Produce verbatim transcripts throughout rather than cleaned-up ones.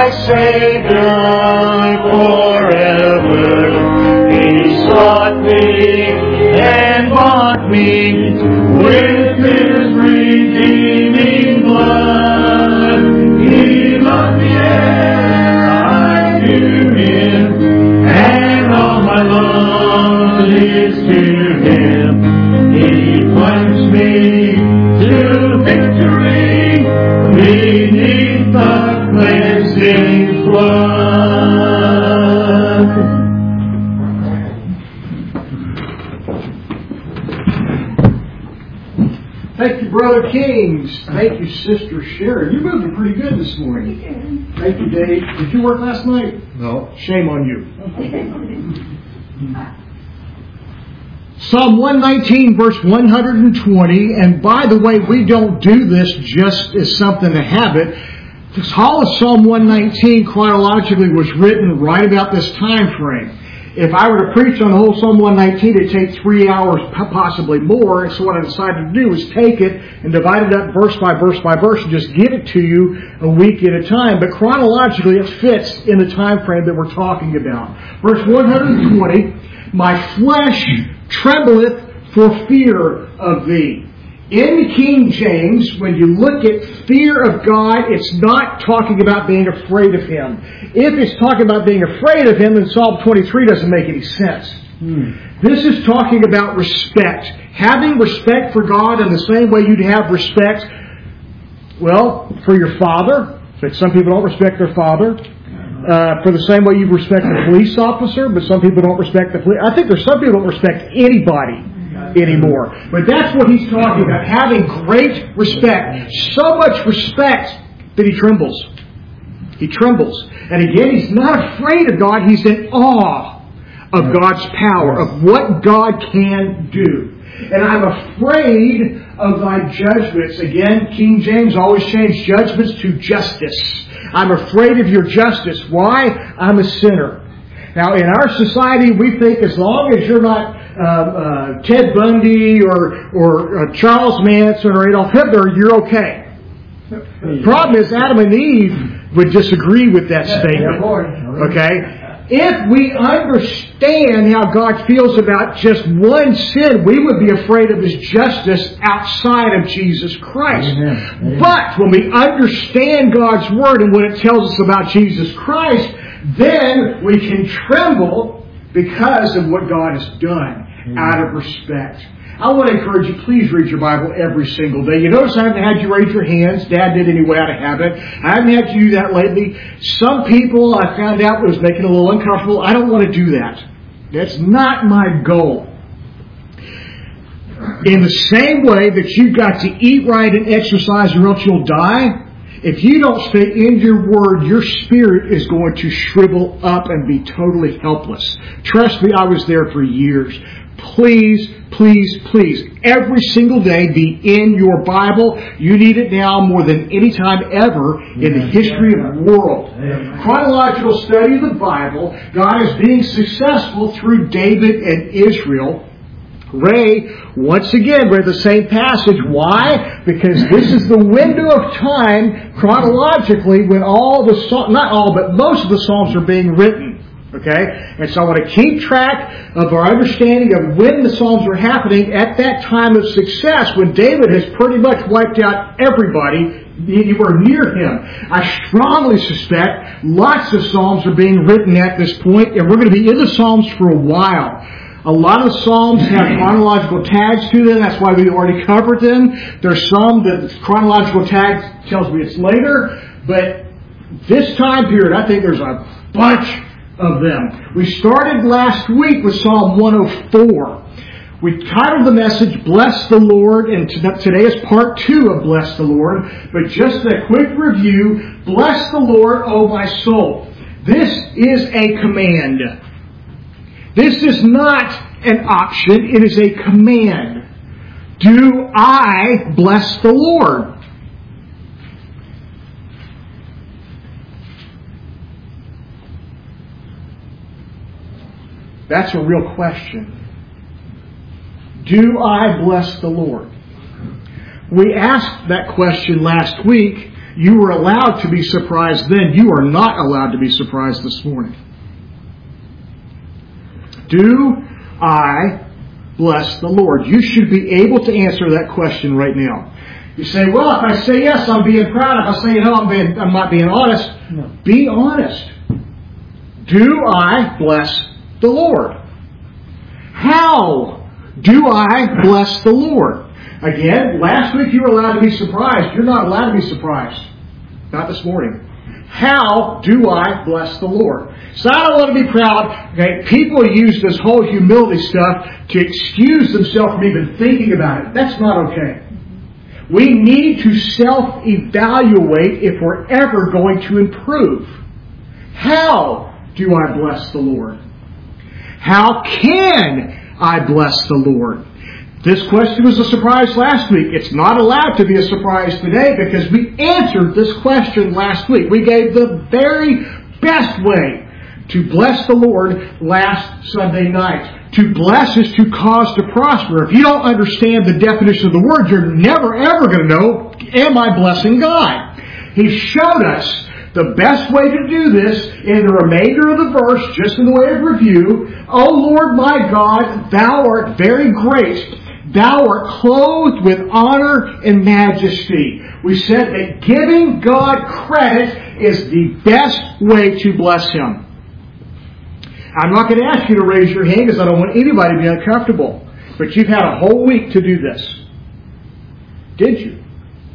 my Savior forever. He sought me and bought me with His redeeming blood. He loved me ere I knew Him, and all my love is to Him. He plunged me to victory beneath the cleansing flood. Thank you, Brother Kings. Thank you, Sister Sharon. You're moving pretty good this morning. Thank you, Dave. Did you work last night? No. Shame on you. Psalm one nineteen, verse one hundred twenty. And by the way, we don't do this just as something to have it. This whole of Psalm one nineteen chronologically was written right about this time frame. If I were to preach on the whole Psalm one nineteen, it'd take three hours, possibly more. And so what I decided to do was take it and divide it up verse by verse by verse and just give it to you a week at a time. But chronologically, it fits in the time frame that we're talking about. Verse one hundred twenty, my flesh trembleth for fear of thee. In the King James, when you look at fear of God, it's not talking about being afraid of Him. If it's talking about being afraid of Him, then Psalm twenty-three doesn't make any sense. Hmm. This is talking about respect. Having respect for God in the same way you'd have respect, well, for your father. But some people don't respect their father. Uh, for the same way you respect a police officer, but some people don't respect the police. I think there's some people who don't respect anybody anymore. But that's what he's talking about, having great respect. So much respect that he trembles. He trembles. And again, he's not afraid of God. He's in awe of God's power, of what God can do. And I'm afraid of thy judgments. Again, King James always changed judgments to justice. I'm afraid of your justice. Why? I'm a sinner. Now, in our society, we think as long as you're not uh, uh, Ted Bundy or, or uh, Charles Manson or Adolf Hitler, you're okay. The problem is Adam and Eve would disagree with that statement. Okay? If we understand how God feels about just one sin, we would be afraid of His justice outside of Jesus Christ. Amen. But when we understand God's Word and what it tells us about Jesus Christ, then we can tremble because of what God has done. Amen. Out of respect. I want to encourage you, please read your Bible every single day. You notice I haven't had you raise your hands. Dad did anyway out of habit. I haven't had you do that lately. Some people I found out was making a little uncomfortable. I don't want to do that. That's not my goal. In the same way that you've got to eat right and exercise or else you'll die, if you don't stay in your Word, your spirit is going to shrivel up and be totally helpless. Trust me, I was there for years. Please, please, please, every single day be in your Bible. You need it now more than any time ever in the history of the world. Chronological study of the Bible, God is being successful through David and Israel. Ray, once again, read the same passage. Why? Because this is the window of time, chronologically, when all the, not all, but most of the Psalms are being written. Okay? And so I want to keep track of our understanding of when the Psalms are happening at that time of success, when David has pretty much wiped out everybody anywhere near him. I strongly suspect lots of Psalms are being written at this point, and we're going to be in the Psalms for a while. A lot of Psalms have chronological tags to them. That's why we already covered them. There's some that the chronological tag tells me it's later. But this time period, I think there's a bunch of them. We started last week with Psalm one oh four. We titled the message, Bless the Lord, and today is part two of Bless the Lord. But just a quick review, Bless the Lord, O my soul. This is a command. This is not an option, it is a command. Do I bless the Lord? That's a real question. Do I bless the Lord? We asked that question last week You were allowed to be surprised then. You are not allowed to be surprised this morning. Do I bless the Lord? You should be able to answer that question right now. You say, well, if I say yes, I'm being proud. If I say no, I'm, being, I'm not being honest. No. Be honest. Do I bless the Lord? How do I bless the Lord? Again, last week you were allowed to be surprised. You're not allowed to be surprised. Not this morning. How do I bless the Lord? So I don't want to be proud. Okay, people use this whole humility stuff to excuse themselves from even thinking about it. That's not okay. We need to self-evaluate if we're ever going to improve. How do I bless the Lord? How can I bless the Lord? This question was a surprise last week. It's not allowed to be a surprise today because we answered this question last week. We gave the very best way to bless the Lord last Sunday night. To bless is to cause to prosper. If you don't understand the definition of the word, you're never ever going to know, am I blessing God? He showed us the best way to do this in the remainder of the verse, just in the way of review. O Lord my God, Thou art very great. Thou art clothed with honor and majesty. We said that giving God credit is the best way to bless Him. I'm not going to ask you to raise your hand because I don't want anybody to be uncomfortable. But you've had a whole week to do this. Did you?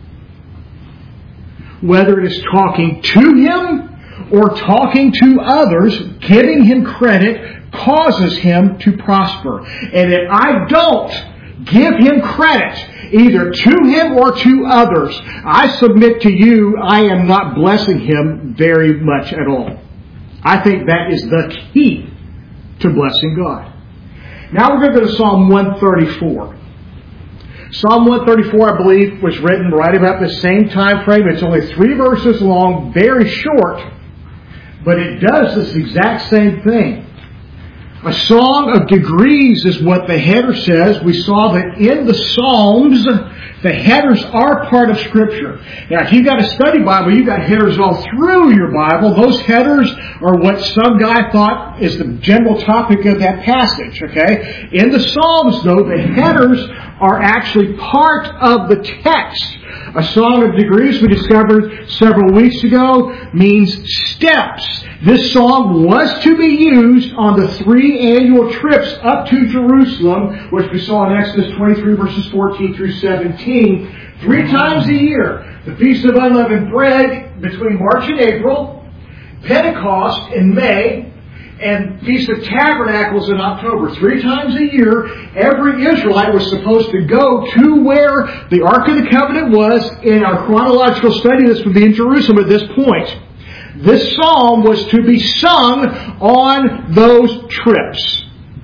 Whether it is talking to Him or talking to others, giving Him credit causes Him to prosper. And if I don't give Him credit, either to Him or to others, I submit to you, I am not blessing Him very much at all. I think that is the key to blessing God. Now we're going to go to Psalm one thirty-four. Psalm one thirty-four, I believe, was written right about the same time frame. It's only three verses long, very short, but it does this exact same thing. A song of degrees is what the header says. We saw that in the Psalms, the headers are part of Scripture. Now, if you've got a study Bible, you've got headers all through your Bible. Those headers are what some guy thought is the general topic of that passage, okay? In the Psalms, though, the headers are actually part of the text. A song of degrees, we discovered several weeks ago, means steps. This song was to be used on the three annual trips up to Jerusalem, which we saw in Exodus twenty-three, verses fourteen through seventeen, three times a year. The Feast of Unleavened Bread between March and April, Pentecost in May, and Feast of Tabernacles in October. Three times a year, every Israelite was supposed to go to where the Ark of the Covenant was. In our chronological study, this would be in Jerusalem at this point. This psalm was to be sung on those trips.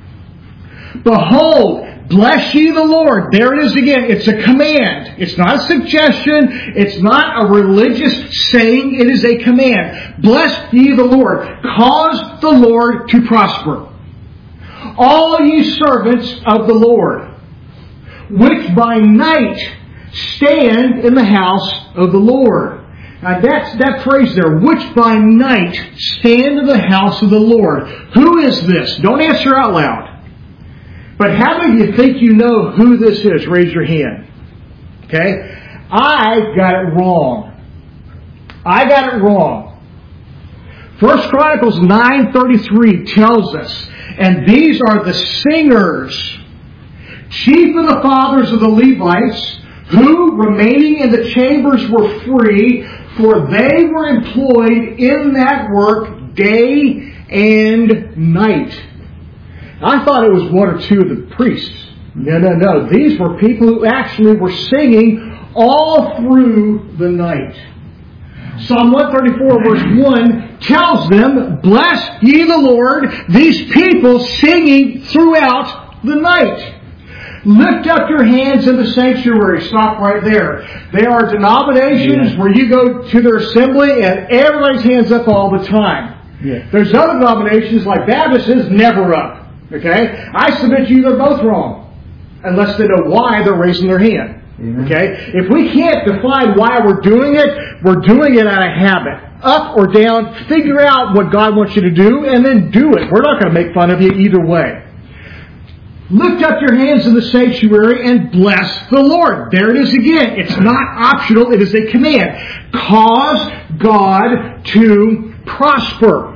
Behold, bless ye the Lord. There it is again. It's a command. It's not a suggestion. It's not a religious saying. It is a command. Bless ye the Lord. Cause the Lord to prosper. All ye servants of the Lord, which by night stand in the house of the Lord. Now that's that phrase there, which by night stand in the house of the Lord. Who is this? Don't answer out loud. But how many of you think you know who this is? Raise your hand. Okay? I got it wrong. I got it wrong. First Chronicles nine thirty-three tells us, and these are the singers, chief of the fathers of the Levites, who, remaining in the chambers, were free, for they were employed in that work day and night. I thought it was one or two of the priests. No, no, no. These were people who actually were singing all through the night. Psalm one thirty-four verse one tells them, bless ye the Lord, these people singing throughout the night. Lift up your hands in the sanctuary. Stop right there. There are denominations yeah. where you go to their assembly and everybody's hands up all the time. Yeah. There's other denominations like Baptists is never up. Okay? I submit to you they're both wrong. Unless they know why they're raising their hand. Amen. Okay? If we can't define why we're doing it, we're doing it out of habit. Up or down, figure out what God wants you to do, and then do it. We're not going to make fun of you either way. Lift up your hands in the sanctuary and bless the Lord. There it is again. It's not optional. It is a command. Cause God to prosper.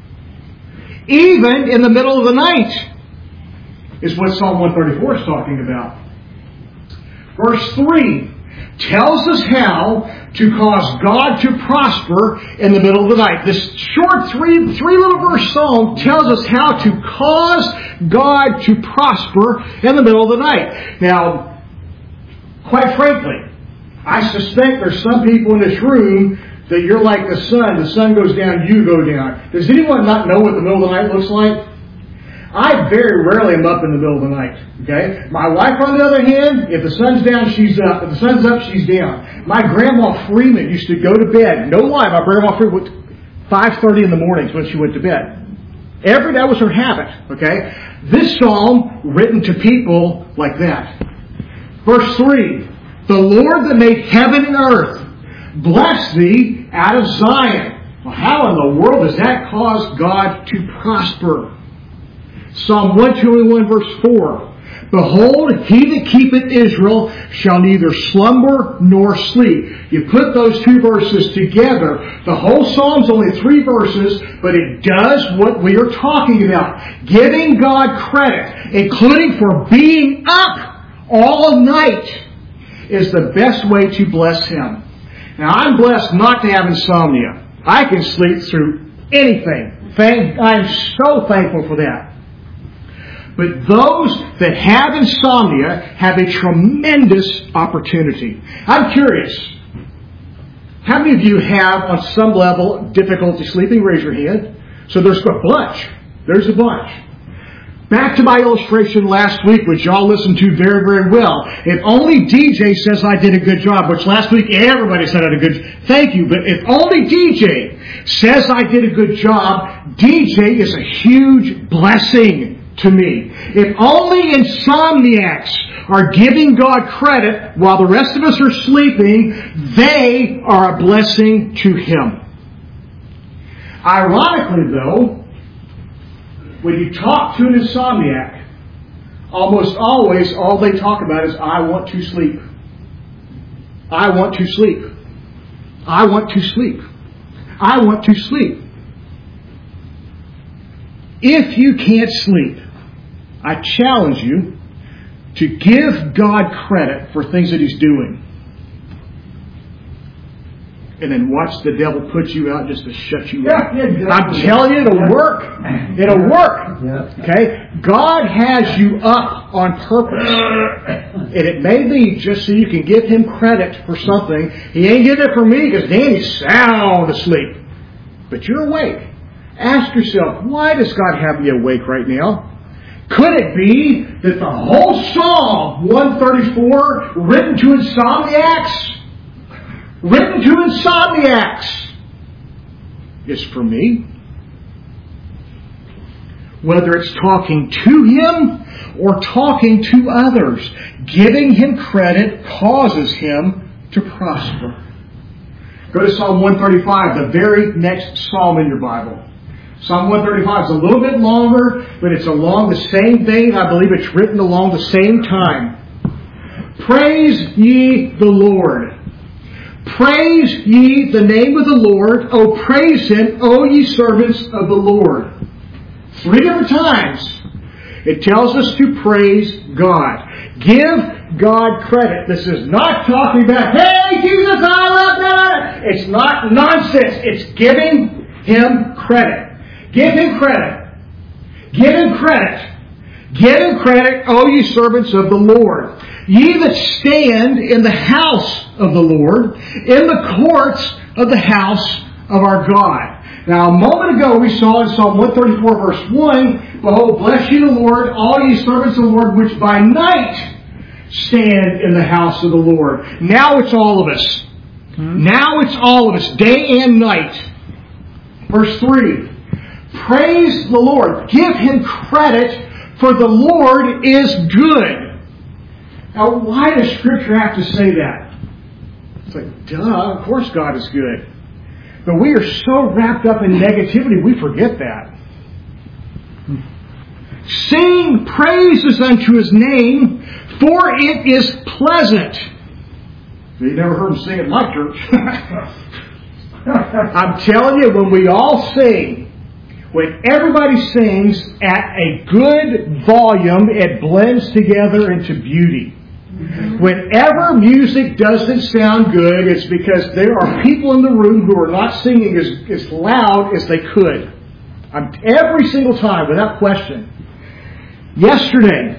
Even in the middle of the night is what Psalm one thirty-four is talking about. Verse three tells us how to cause God to prosper in the middle of the night. This short three, three little verse psalm tells us how to cause God to prosper in the middle of the night. Now, quite frankly, I suspect there's some people in this room that you're like the sun. The sun goes down, you go down. Does anyone not know what the middle of the night looks like? I very rarely am up in the middle of the night. Okay? My wife, on the other hand, if the sun's down, she's up. If the sun's up, she's down. My grandma Freeman used to go to bed. No lie, my grandma Freeman went five thirty in the mornings when she went to bed. Every that was her habit. Okay? This psalm written to people like that. Verse three. The Lord that made heaven and earth, bless thee out of Zion. Well, how in the world does that cause God to prosper? Psalm one twenty-one verse four. Behold, he that keepeth Israel shall neither slumber nor sleep. You put those two verses together. The whole Psalm's only three verses, but it does what we are talking about. Giving God credit, including for being up all night, is the best way to bless Him. Now, I'm blessed not to have insomnia. I can sleep through anything. Thank, I'm so thankful for that. But those that have insomnia have a tremendous opportunity. I'm curious. How many of you have, on some level, difficulty sleeping? Raise your hand. So there's a bunch. There's a bunch. Back to my illustration last week, which y'all listened to very, very well. If only D J says I did a good job, which last week everybody said I did a good, thank you, but if only D J says I did a good job, D J is a huge blessing to me. If only insomniacs are giving God credit while the rest of us are sleeping, they are a blessing to Him. Ironically, though, when you talk to an insomniac, almost always all they talk about is, I want to sleep. I want to sleep. I want to sleep. I want to sleep. If you can't sleep, I challenge you to give God credit for things that He's doing. And then watch the devil put you out just to shut you up. Yeah, exactly. I'm telling you, it'll work. It'll work. Yeah. Okay? God has you up on purpose. And it may be just so you can give Him credit for something. He ain't getting it for me because Danny's sound asleep. But you're awake. Ask yourself, why does God have me awake right now? Could it be that the whole Psalm one thirty-four, written to insomniacs, written to insomniacs, is for me? Whether it's talking to Him or talking to others, giving Him credit causes Him to prosper. Go to Psalm one thirty-five, the very next psalm in your Bible. Psalm one thirty-five is a little bit longer, but it's along the same vein. I believe it's written along the same time. Praise ye the Lord. Praise ye the name of the Lord. O praise Him, O ye servants of the Lord. Three different times it tells us to praise God. Give God credit. This is not talking about, hey, Jesus, I love God. It's not nonsense. It's giving Him credit. Give Him credit. Give Him credit. Give Him credit, O ye servants of the Lord. Ye that stand in the house of the Lord, in the courts of the house of our God. Now, a moment ago we saw in Psalm one thirty-four verse one, Behold, bless ye the Lord, all ye servants of the Lord, which by night stand in the house of the Lord. Now it's all of us. Hmm? Now it's all of us, day and night. Verse three. Praise the Lord. Give Him credit, for the Lord is good. Now, why does Scripture have to say that? It's like, duh, of course God is good. But we are so wrapped up in negativity, we forget that. Sing praises unto His name, for it is pleasant. You never heard Him sing at my church. I'm telling you, when we all sing, when everybody sings at a good volume, it blends together into beauty. Whenever music doesn't sound good, it's because there are people in the room who are not singing as, as loud as they could. I'm, every single time, without question. Yesterday,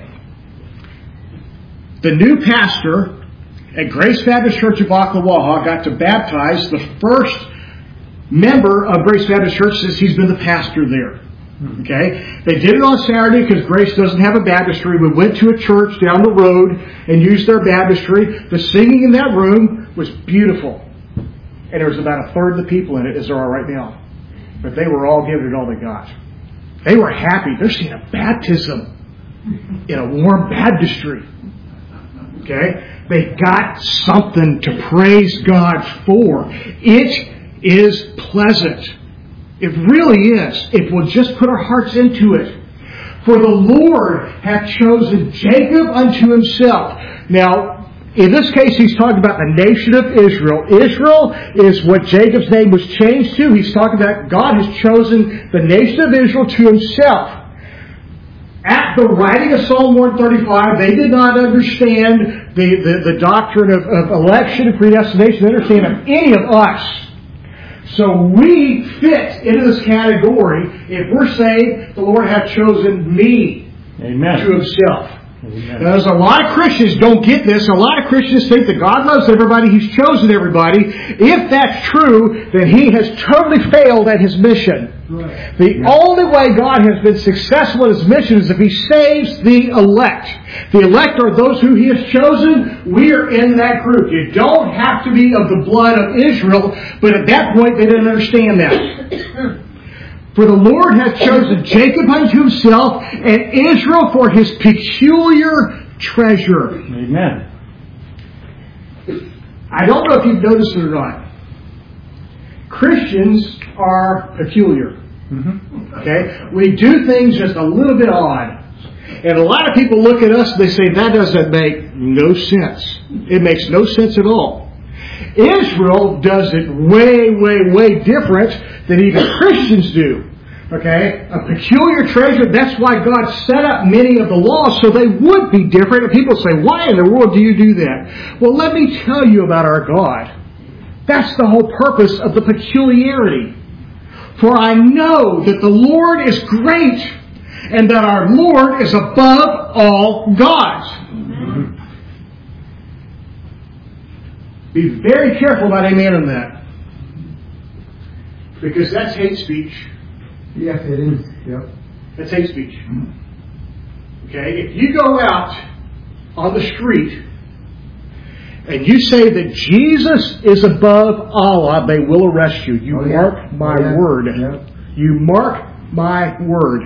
the new pastor at Grace Baptist Church of Ocklawaha got to baptize the first member of Grace Baptist Church since he's been the pastor there. Okay? They did it on Saturday because Grace doesn't have a baptistry. We went to a church down the road and used their baptistry. The singing in that room was beautiful. And there was about a third of the people in it, as there are right now. But they were all giving it all they got. They were happy. They're seeing a baptism in a warm baptistry. Okay? They got something to praise God for. It is pleasant. It really is, if we'll just put our hearts into it. For the Lord hath chosen Jacob unto Himself. Now, in this case, he's talking about the nation of Israel. Israel is what Jacob's name was changed to. He's talking about God has chosen the nation of Israel to Himself. At the writing of Psalm one thirty-five, they did not understand the, the, the doctrine of, of election and predestination. They didn't understand of any of us. So we fit into this category. If we're saved, the Lord hath chosen me Amen. To Himself. Amen. Now, there's a lot of Christians don't get this. A lot of Christians think that God loves everybody. He's chosen everybody. If that's true, then He has totally failed at His mission. Right. The yeah. only way God has been successful in His mission is if He saves the elect. The elect are those who He has chosen. We are in that group. You don't have to be of the blood of Israel, but at that point they didn't understand that. For the Lord hath chosen Jacob unto Himself, and Israel for His peculiar treasure. Amen. I don't know if you've noticed it or not. Christians are peculiar. Mm-hmm. Okay? We do things just a little bit odd. And a lot of people look at us and they say, that doesn't make no sense. It makes no sense at all. Israel does it way, way, way different than even Christians do. Okay? A peculiar treasure, that's why God set up many of the laws so they would be different. And people say, why in the world do you do that? Well, let me tell you about our God. That's the whole purpose of the peculiarity. For I know that the Lord is great and that our Lord is above all gods. Mm-hmm. Be very careful about amen on that. Because that's hate speech. Yes, it is. Yep. That's hate speech. Okay? If you go out on the street and you say that Jesus is above Allah, they will arrest you. You oh, yeah. mark my oh, yeah. word. Yeah. You mark my word.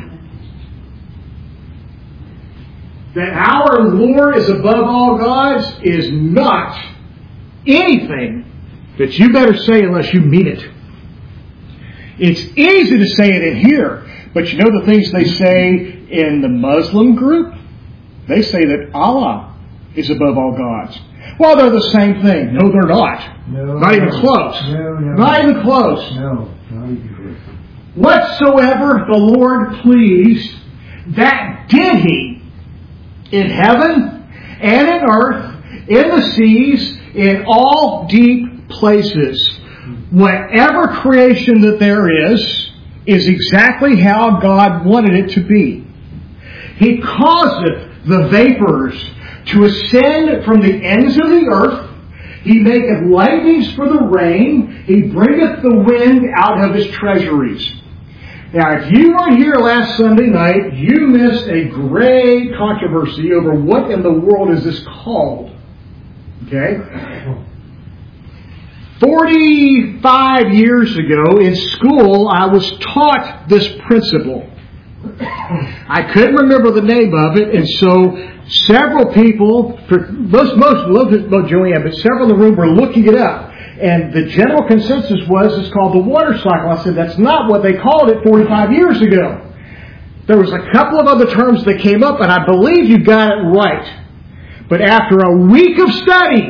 That our Lord is above all gods is not anything that you better say unless you mean it. It's easy to say it in here, but you know the things they say in the Muslim group? They say that Allah is above all gods. Well, they're the same thing. No, they're not. No, not even no. close. No, no. Not even close. No, not even close. Whatsoever the Lord pleased, that did He in heaven and in earth, in the seas, in all deep places. Whatever creation that there is, is exactly how God wanted it to be. He causeth the vapors to ascend from the ends of the earth. He maketh lightnings for the rain. He bringeth the wind out of His treasuries. Now, if you weren't here last Sunday night, you missed a great controversy over what in the world is this called. Okay? Forty-five years ago in school, I was taught this principle. I couldn't remember the name of it, and so several people, most, most, most Joanne, but several in the room were looking it up. And the general consensus was it's called the water cycle. I said, that's not what they called it forty-five years ago. There was a couple of other terms that came up, and I believe you got it right. But after a week of study,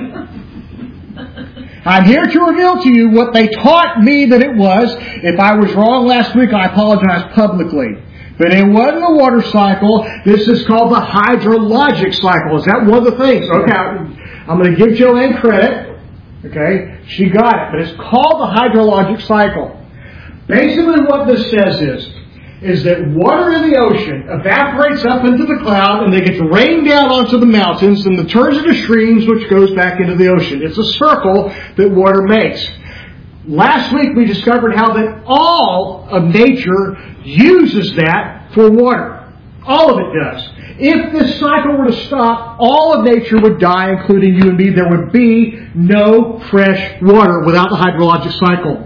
I'm here to reveal to you what they taught me that it was. If I was wrong last week, I apologize publicly. But it wasn't a water cycle. This is called the hydrologic cycle. Is that one of the things? Okay, I'm going to give Joanne credit. Okay, she got it. But it's called the hydrologic cycle. Basically what this says is, is that water in the ocean evaporates up into the cloud and they get rained down onto the mountains and it turns into streams which goes back into the ocean. It's a circle that water makes. Last week we discovered how that all of nature uses that for water. All of it does. If this cycle were to stop, all of nature would die, including you and me. There would be no fresh water without the hydrologic cycle.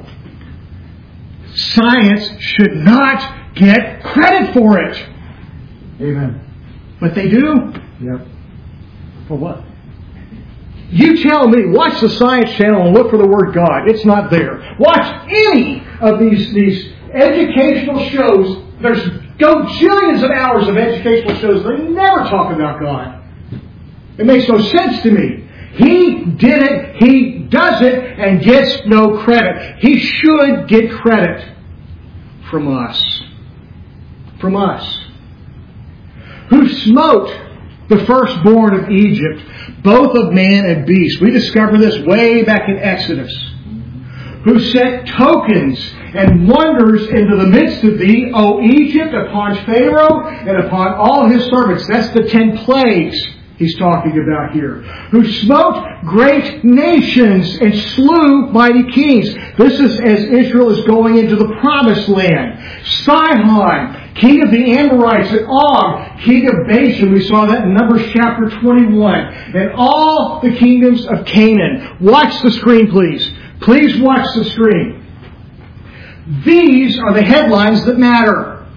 Science should not get credit for it. Amen. But they do. Yep. For what? You tell me, watch the Science Channel and look for the word God. It's not there. Watch any of these, these educational shows. There's gajillions of hours of educational shows. They never talk about God. It makes no sense to me. He did it, He does it, and gets no credit. He should get credit from us. From us. Who smote the firstborn of Egypt, both of man and beast. We discovered this way back in Exodus. Who set tokens and wonders into the midst of thee, O Egypt, upon Pharaoh and upon all his servants. That's the ten plagues he's talking about here. Who smote great nations and slew mighty kings. This is as Israel is going into the promised land. Sihon, king of the Amorites, and Og, king of Bashan. We saw that in Numbers chapter twenty-one. And all the kingdoms of Canaan. Watch the screen, please. Please watch the screen. These are the headlines that matter.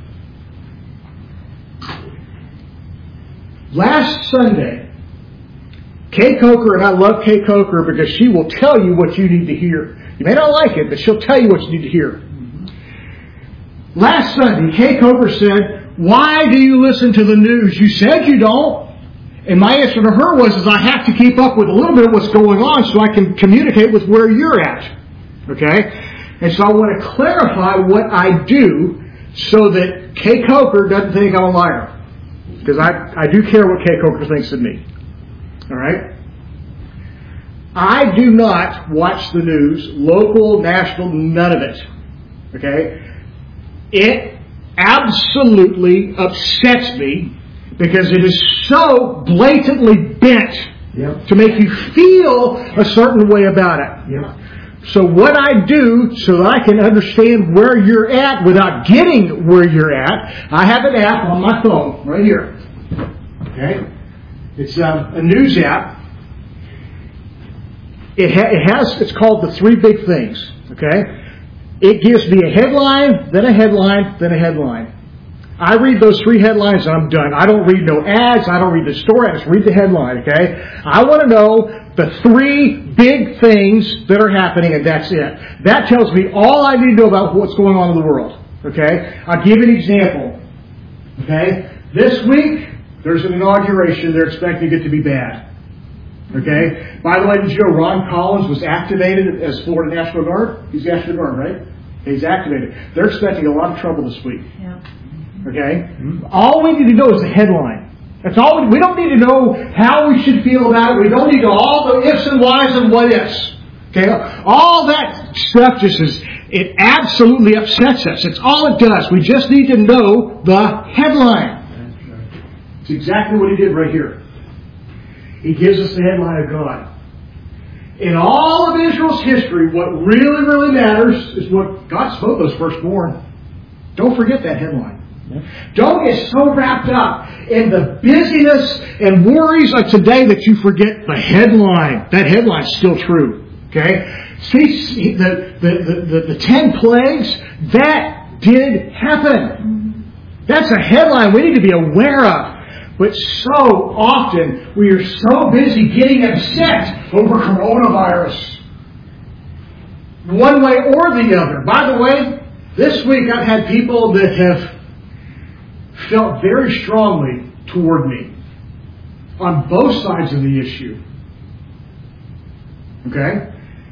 Last Sunday, Kay Coker, and I love Kay Coker because she will tell you what you need to hear. You may not like it, but she'll tell you what you need to hear. Last Sunday, Kay Coker said, why do you listen to the news? You said you don't. And my answer to her was, is I have to keep up with a little bit of what's going on so I can communicate with where you're at. Okay? And so I want to clarify what I do so that Kay Coker doesn't think I'm a liar. Because I, I do care what Kay Coker thinks of me. Alright? I do not watch the news, local, national, none of it. Okay? It absolutely upsets me because it is so blatantly bent Yep. to make you feel a certain way about it. Yep. So what I do so that I can understand where you're at without getting where you're at, I have an app on my phone right here. Okay? It's a, a news app. It, ha- it has, it's called the three big things. Okay? It gives me a headline, then a headline, then a headline. I read those three headlines and I'm done. I don't read no ads. I don't read the story. I just read the headline, okay? I want to know the three big things that are happening and that's it. That tells me all I need to know about what's going on in the world, okay? I'll give you an example, okay? This week, there's an inauguration. They're expecting it to be bad, okay? By the way, did you know Ron Collins was activated as Florida National Guard? He's National Guard, right? He's activated. They're expecting a lot of trouble this week. Yeah. Okay? All we need to know is the headline. That's all. We, we don't need to know how we should feel about it. We don't need to know all the ifs and whys and what ifs. Okay? All that stuff just is, it absolutely upsets us. It's all it does. We just need to know the headline. It's exactly what he did right here. He gives us the headline of God. In all of Israel's history, what really, really matters is what God smote those firstborn. Don't forget that headline. Don't get so wrapped up in the busyness and worries of today that you forget the headline. That headline's still true. Okay? See, the, the, the, the, the ten plagues, that did happen. That's a headline we need to be aware of. But so often we are so busy getting upset over coronavirus. One way or the other. By the way, this week I've had people that have felt very strongly toward me on both sides of the issue. Okay?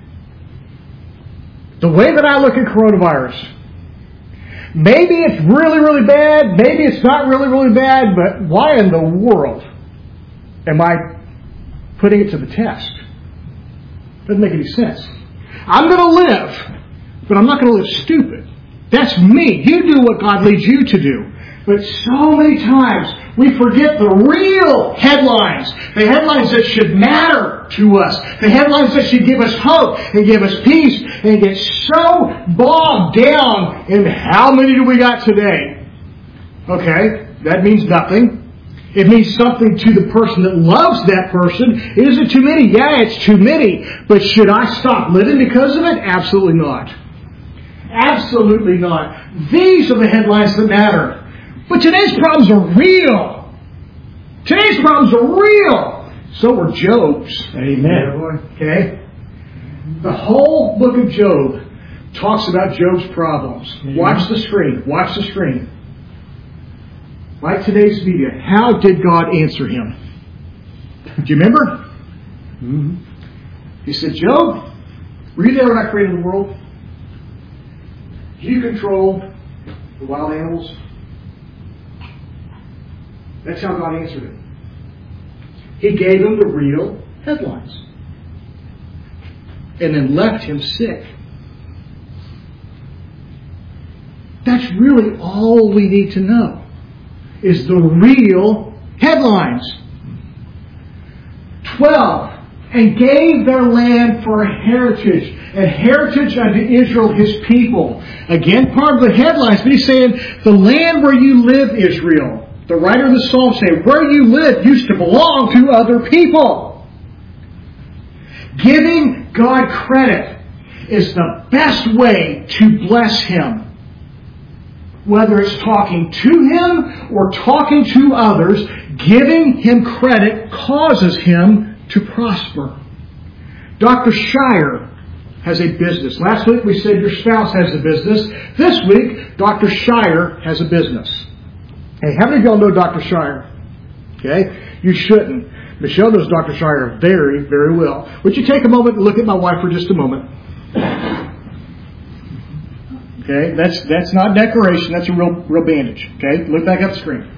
The way that I look at coronavirus, maybe it's really, really bad, maybe it's not really, really bad, but why in the world am I putting it to the test? Doesn't make any sense. I'm going to live, but I'm not going to live stupid. That's me. You do what God leads you to do. But so many times we forget the real headlines, the headlines that should matter to us, the headlines that should give us hope and give us peace, and get so bogged down in how many do we got today. Okay, that means nothing. It means something to the person that loves that person. Is it too many? Yeah, it's too many. But should I stop living because of it? Absolutely not. Absolutely not. These are the headlines that matter. But today's problems are real. Today's problems are real. So are Job's. Amen. Okay? The whole book of Job talks about Job's problems. Amen. Watch the screen. Watch the screen. Like today's media, how did God answer him? Do you remember? Mm-hmm. He said, Job, were you there when I created the world? Do you control the wild animals? That's how God answered him. He gave him the real headlines. And then left him sick. That's really all we need to know. Is the real headlines. Twelve. And gave their land for a heritage. A heritage unto Israel, his people. Again, part of the headlines. But he's saying, the land where you live, Israel. The writer of the Psalm says, where you live used to belong to other people. Giving God credit is the best way to bless him. Whether it's talking to him or talking to others, giving him credit causes him to prosper. Doctor Shire has a business. Last week we said your spouse has a business. This week, Doctor Shire has a business. Hey, how many of y'all know Doctor Shire? Okay? You shouldn't. Michelle knows Doctor Shire very, very well. Would you take a moment and look at my wife for just a moment? Okay, that's that's not decoration. That's a real real bandage. Okay, look back up the screen.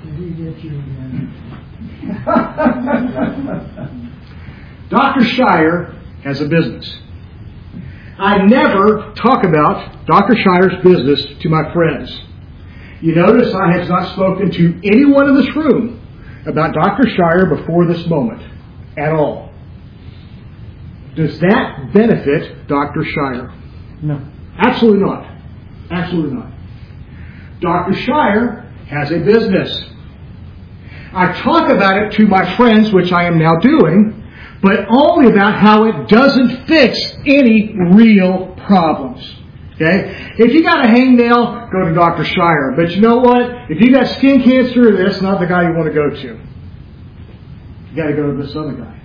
Doctor Shire has a business. I never talk about Doctor Shire's business to my friends. You notice I have not spoken to anyone in this room about Doctor Shire before this moment at all. Does that benefit Doctor Shire? No. Absolutely not. Absolutely not. Doctor Shire has a business. I talk about it to my friends, which I am now doing, but only about how it doesn't fix any real problems. Okay? If you got a hangnail, go to Doctor Shire. But you know what? If you got skin cancer, that's not the guy you want to go to. You got to go to this other guy.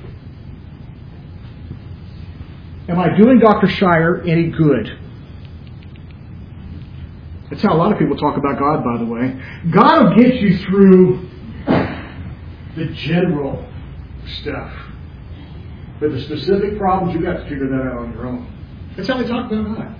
Am I doing Doctor Shire any good? That's how a lot of people talk about God, by the way. God will get you through the general stuff. But the specific problems, you've got to figure that out on your own. That's how they talk about God.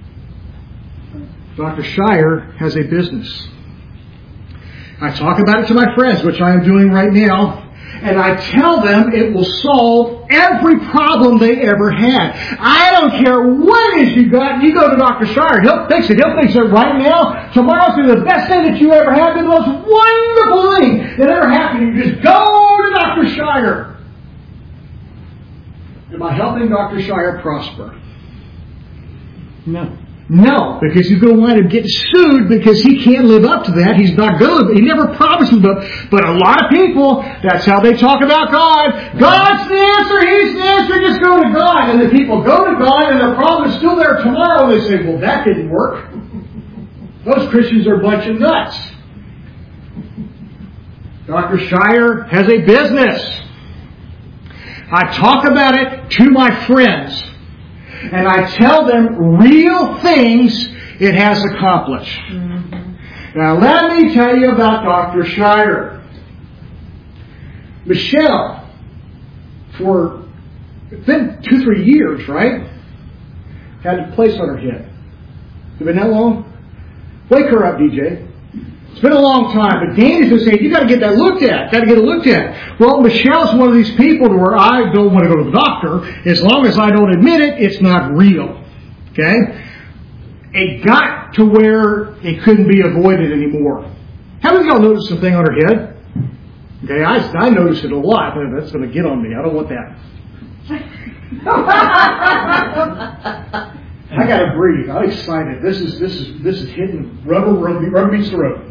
Doctor Shire has a business. I talk about it to my friends, which I am doing right now. And I tell them it will solve every problem they ever had. I don't care what it is you got. You go to Doctor Shire. He'll fix it. He'll fix it right now. Tomorrow's going to be the best thing that you ever had. The most wonderful thing that ever happened. You just go to Doctor Shire. Am I helping Doctor Shire prosper? No. No, because he's going to wind up getting sued because he can't live up to that. He's not good. He never promised him. But, but a lot of people, that's how they talk about God. God's the answer. He's the answer. Just go to God. And the people go to God and their problem is still there tomorrow. And they say, well, that didn't work. Those Christians are a bunch of nuts. Doctor Shire has a business. I talk about it to my friends. And I tell them real things it has accomplished. Mm-hmm. Now let me tell you about Doctor Shire. Michelle, for it's been two, three years, right? Had a place on her head. Has it been that long? Wake her up, D J. It's been a long time, but Danny's been saying, you got to get that looked at. Got to get it looked at. Well, Michelle's one of these people to where I don't want to go to the doctor. As long as I don't admit it, it's not real. Okay? It got to where it couldn't be avoided anymore. How many of y'all noticed something on her head? Okay, I, I noticed it a lot. That's going to get on me. I don't want that. I got to breathe. I'm excited. This is this is this is hitting rubber. Rubber, rubber meets the road.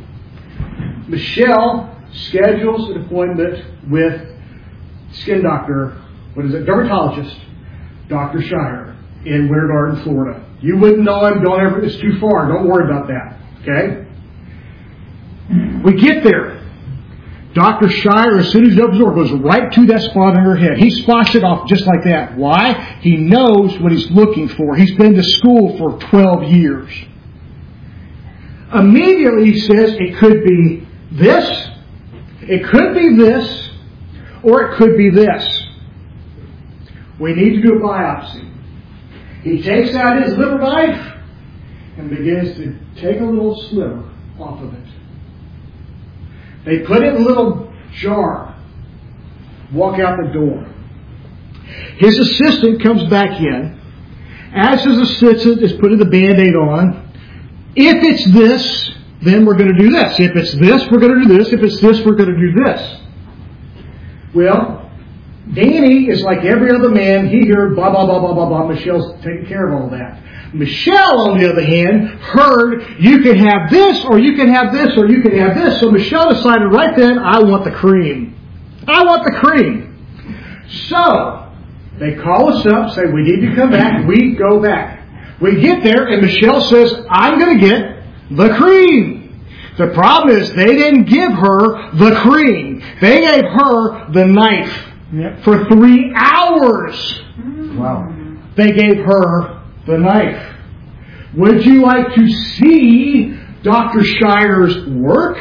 Michelle schedules an appointment with skin doctor, what is it, dermatologist, Doctor Shire in Winter Garden, Florida. You wouldn't know him, don't ever, it's too far, don't worry about that, okay? We get there. Doctor Shire, as soon as he opens the door, goes right to that spot on her head. He spots it off just like that. Why? He knows what he's looking for. He's been to school for twelve years. Immediately he says it could be this, it could be this, or it could be this. We need to do a biopsy. He takes out his liver knife and begins to take a little sliver off of it. They put it in a little jar, walk out the door. His assistant comes back in. As his assistant is putting the Band-Aid on, if it's this, then we're going to do this. If it's this, we're going to do this. If it's this, we're going to do this. Well, Danny is like every other man. He heard blah, blah, blah, blah, blah, blah. Michelle's taking care of all that. Michelle, on the other hand, heard you can have this, or you can have this, or you can have this. So Michelle decided right then, I want the cream. I want the cream. So they call us up, say we need to come back. We go back. We get there, and Michelle says, I'm going to get the cream. The problem is they didn't give her the cream. They gave her the knife. Yep. For three hours. Wow. They gave her the knife. Would you like to see Doctor Shire's work?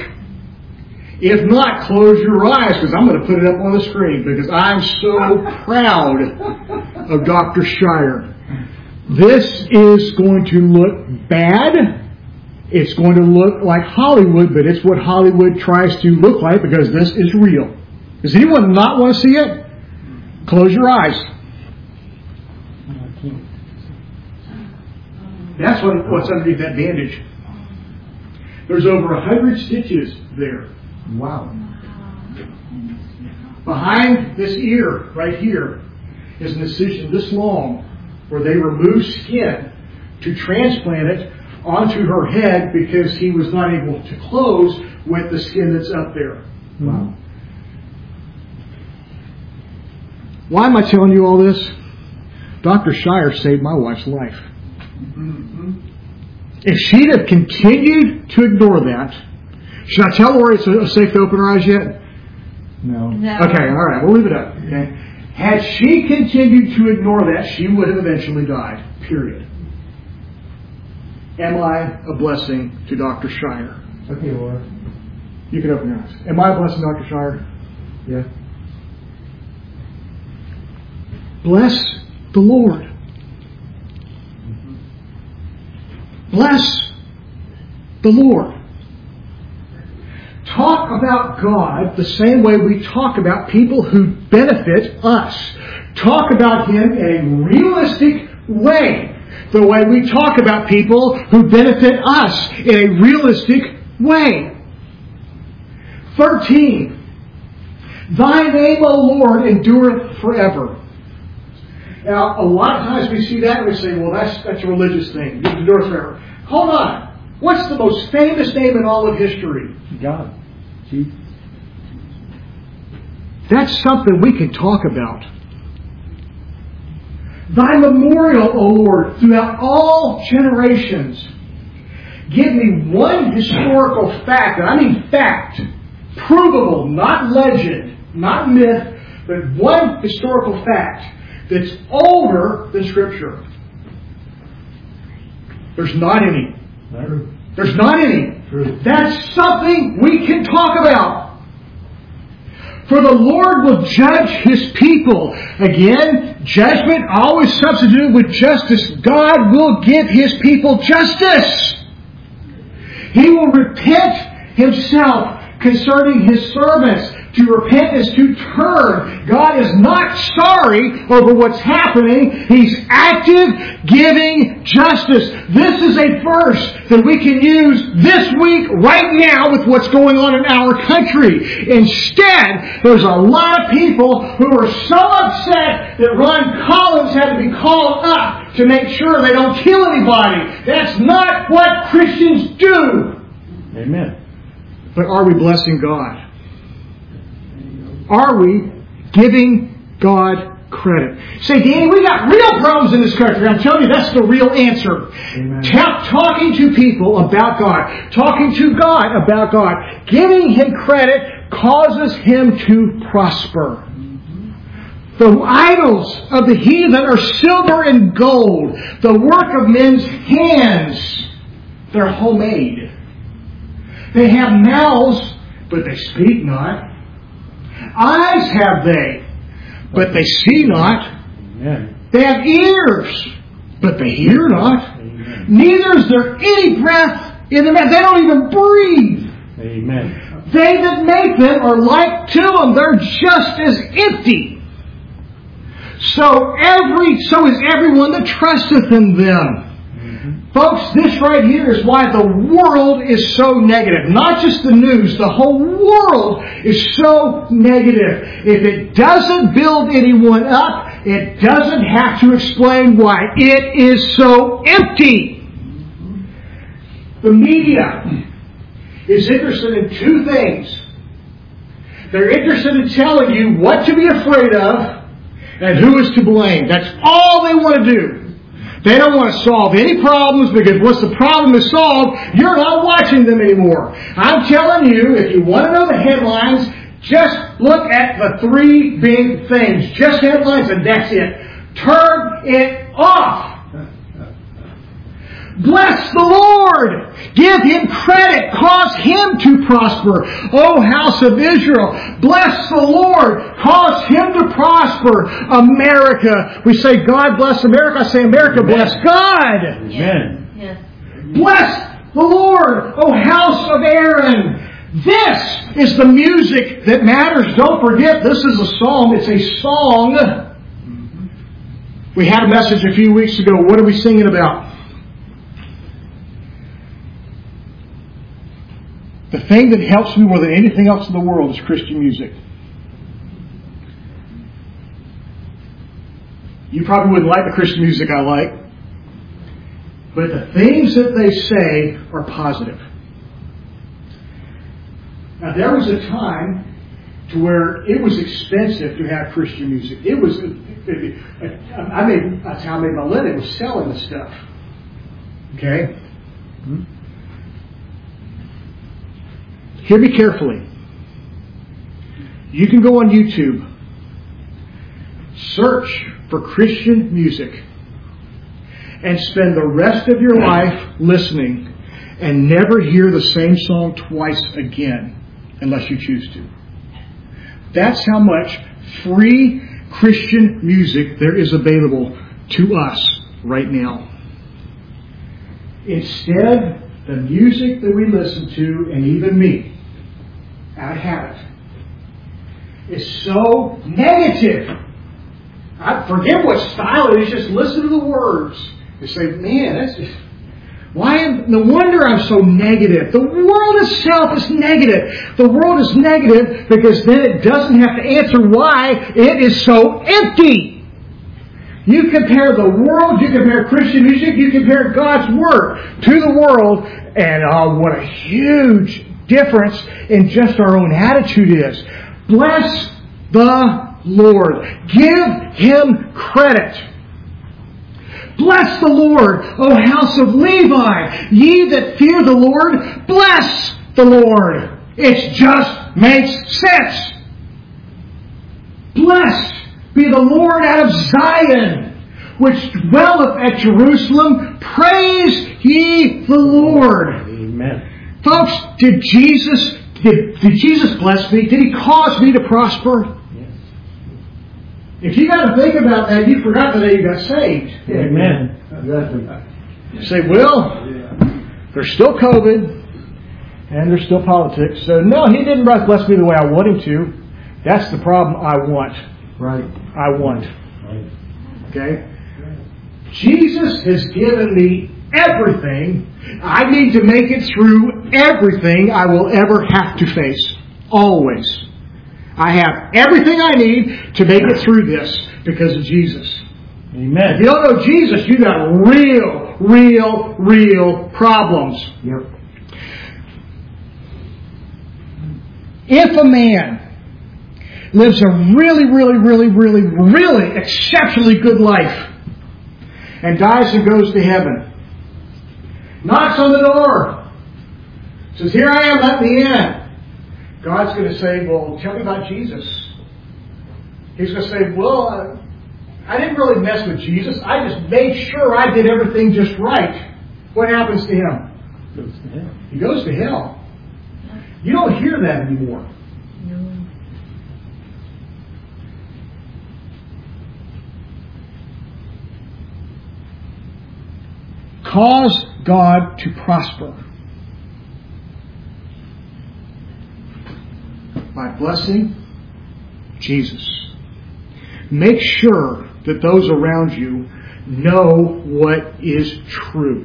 If not, close your eyes, because I'm going to put it up on the screen, because I'm so proud of Doctor Shire. This is going to look bad. It's going to look like Hollywood, but it's what Hollywood tries to look like, because this is real. Does anyone not want to see it? Close your eyes. That's what, what's underneath that bandage. There's over a hundred stitches there. Wow. Behind this ear, right here, is an incision this long where they remove skin to transplant it onto her head because he was not able to close with the skin that's up there. Wow. Why am I telling you all this? Doctor Shire saved my wife's life. Mm-hmm. If she'd have continued to ignore that, should I tell her it's safe to open her eyes yet? No. No. Okay, all right, we'll leave it up. Okay. Had she continued to ignore that, she would have eventually died. Period. Am I a blessing to Doctor Shire? Okay, Laura. You can open your eyes. Am I a blessing, Doctor Shire? Yeah. Bless the Lord. Bless the Lord. Talk about God the same way we talk about people who benefit us. Talk about Him in a realistic way. The way we talk about people who benefit us in a realistic way. thirteen. Thy name, O Lord, endureth forever. Now, a lot of times we see that and we say, well, that's that's a religious thing. It endures forever. Hold on. What's the most famous name in all of history? God. Jesus. That's something we can talk about. Thy memorial, O Lord, throughout all generations. Give me one historical fact, and I mean fact, provable, not legend, not myth, but one historical fact that's older than Scripture. There's not any. True. There's not any. True. That's something we can talk about. For the Lord will judge His people. Again, judgment always substituted with justice. God will give His people justice. He will repent Himself concerning His servants. To repent is to turn. God is not sorry over what's happening. He's active, giving justice. This is a verse that we can use this week, right now, with what's going on in our country. Instead, there's a lot of people who are so upset that Ron Collins had to be called up to make sure they don't kill anybody. That's not what Christians do. Amen. But are we blessing God? Are we giving God credit? Say, Danny, we got real problems in this country. I'm telling you, that's the real answer. Amen. Ta- talking to people about God. Talking to God about God. Giving Him credit causes Him to prosper. The idols of the heathen are silver and gold. The work of men's hands. They're homemade. They have mouths, but they speak not. Eyes have they, but they see not. Amen. They have ears, but they hear not. Amen. Neither is there any breath in them. They don't even breathe. Amen. They that make them are like to them. They're just as empty. So every so is everyone that trusteth in them. Folks, this right here is why the world is so negative. Not just the news. The whole world is so negative. If it doesn't build anyone up, it doesn't have to explain why. It is so empty. The media is interested in two things. They're interested in telling you what to be afraid of and who is to blame. That's all they want to do. They don't want to solve any problems, because once the problem is solved, you're not watching them anymore. I'm telling you, if you want to know the headlines, just look at the three big things. Just headlines, and that's it. Turn it off. Bless the Lord. Give Him credit. Cause Him to prosper. O house of Israel, bless the Lord. Cause Him to prosper. America. We say, God bless America. I say, America, Amen. Bless God. Amen. Yes. Bless the Lord, O house of Aaron. This is the music that matters. Don't forget, this is a psalm. It's a song. We had a message a few weeks ago. What are we singing about? The thing that helps me more than anything else in the world is Christian music. You probably wouldn't like the Christian music I like, but the things that they say are positive. Now, there was a time to where it was expensive to have Christian music. It was, I made, that's how I made my living, was selling the stuff. Okay? Mm-hmm. Hear me carefully. You can go on YouTube, search for Christian music, and spend the rest of your life listening and never hear the same song twice again unless you choose to. That's how much free Christian music there is available to us right now. Instead, the music that we listen to, and even me, out of habit, is so negative. I forget what style it is, just listen to the words. You say, man, that's just, why am, no wonder I'm so negative. The world itself is negative. The world is negative because then it doesn't have to answer why it is so empty. You compare the world, you compare Christian music, you compare God's Word to the world, and oh, what a huge difference in just our own attitude is. Bless the Lord. Give Him credit. Bless the Lord, O house of Levi. Ye that fear the Lord, bless the Lord. It just makes sense. Blessed be the Lord out of Zion, which dwelleth at Jerusalem. Praise ye the Lord. Amen. Folks, did Jesus did, did Jesus bless me? Did He cause me to prosper? Yes. If you got to think about that, you forgot the day you got saved. Amen. You say, well, there's still COVID and there's still politics. So no, He didn't bless me the way I want Him to. That's the problem I want. Right. I want. Right. Okay? Jesus has given me everything. I need to make it through everything I will ever have to face. Always. I have everything I need to make it through this because of Jesus. Amen. If you don't know Jesus, you got real, real, real problems. Yep. If a man lives a really, really, really, really, really exceptionally good life and dies and goes to heaven, knocks on the door, says, here I am, let me in. God's going to say, well, tell me about Jesus. He's going to say, well, uh, I didn't really mess with Jesus. I just made sure I did everything just right. What happens to him? Goes to hell. He goes to hell. You don't hear that anymore. Cause God to prosper by blessing Jesus. Make sure that those around you know what is true.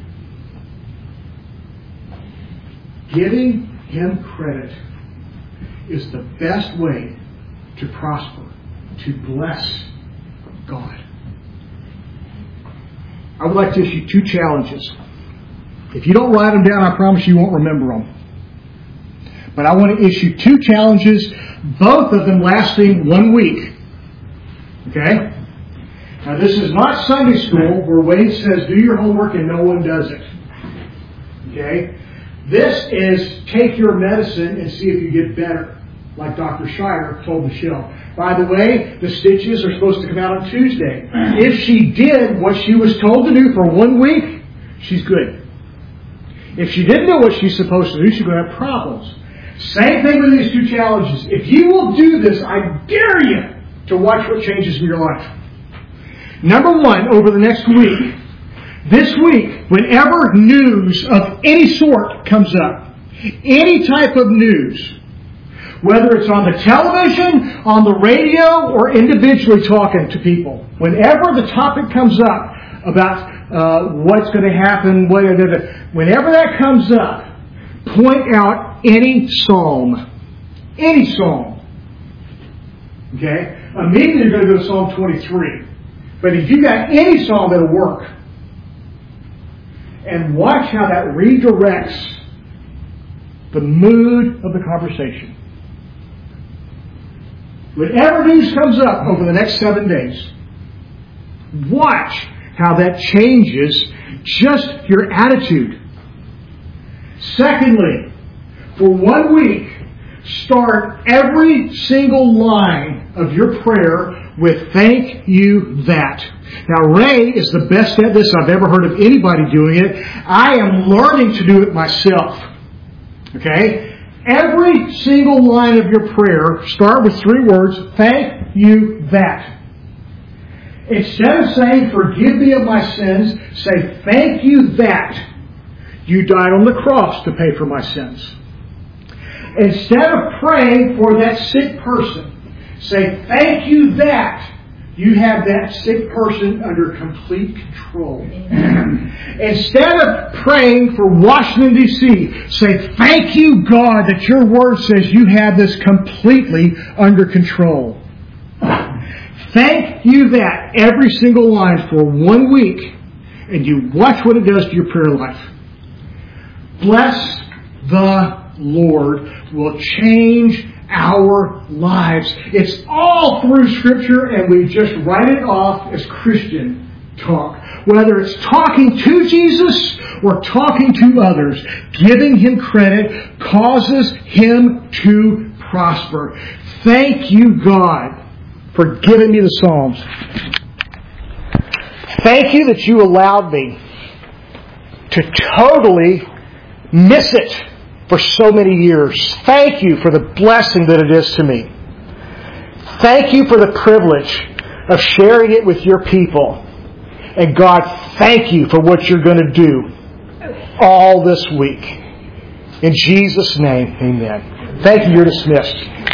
Giving Him credit is the best way to prosper, to bless God. I would like to issue two challenges. If you don't write them down, I promise you won't remember them. But I want to issue two challenges, both of them lasting one week. Okay? Now this is not Sunday school where Wade says, do your homework and no one does it. Okay? This is take your medicine and see if you get better. Like Doctor Shire told Michelle. By the way, the stitches are supposed to come out on Tuesday. If she did what she was told to do for one week, she's good. If she didn't know what she's supposed to do, she's going to have problems. Same thing with these two challenges. If you will do this, I dare you to watch what changes in your life. Number one, over the next week, this week, whenever news of any sort comes up, any type of news, whether it's on the television, on the radio, or individually talking to people, whenever the topic comes up about uh, what's going to happen, whenever that comes up, point out any psalm. Any psalm. Okay? Immediately you're going to go to Psalm twenty-three. But if you got any psalm, that'll work. And watch how that redirects the mood of the conversation. Whenever news comes up over the next seven days, watch how that changes just your attitude. Secondly, for one week, start every single line of your prayer with thank you that. Now, Ray is the best at this I've ever heard of anybody doing it. I am learning to do it myself. Okay? Every single line of your prayer, start with three words, thank you that. Instead of saying, forgive me of my sins, say, thank you that you died on the cross to pay for my sins. Instead of praying for that sick person, say, thank you that you have that sick person under complete control. Instead of praying for Washington, D C, say, thank you, God, that your word says you have this completely under control. Thank you that every single line for one week, and you watch what it does to your prayer life. Bless the Lord will change our lives. It's all through Scripture, and we just write it off as Christian. talk. Whether it's talking to Jesus or talking to others, giving Him credit causes Him to prosper. Thank you, God, for giving me the Psalms. Thank you that you allowed me to totally miss it for so many years. Thank you for the blessing that it is to me. Thank you for the privilege of sharing it with your people. And God, thank you for what you're going to do all this week. In Jesus' name, amen. Thank you. You're dismissed.